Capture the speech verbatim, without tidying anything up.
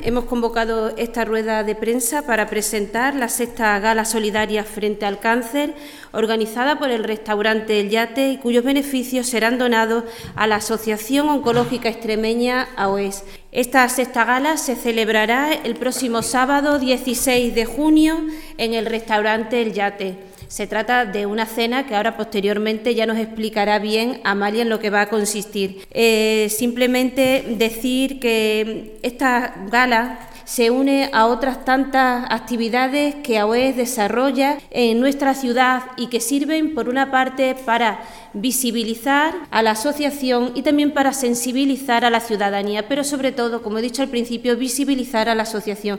hemos convocado esta rueda de prensa para presentar la sexta Gala Solidaria frente al cáncer, organizada por el restaurante El Yate y cuyos beneficios serán donados a la Asociación Oncológica Extremeña A O E S. Esta sexta gala se celebrará el próximo sábado dieciséis de junio en el restaurante El Yate. Se trata de una cena que ahora posteriormente ya nos explicará bien Amalia en lo que va a consistir. Eh, simplemente decir que esta gala se une a otras tantas actividades que A O E S desarrolla en nuestra ciudad y que sirven, por una parte, para visibilizar a la asociación y también para sensibilizar a la ciudadanía, pero sobre todo, como he dicho al principio, visibilizar a la asociación.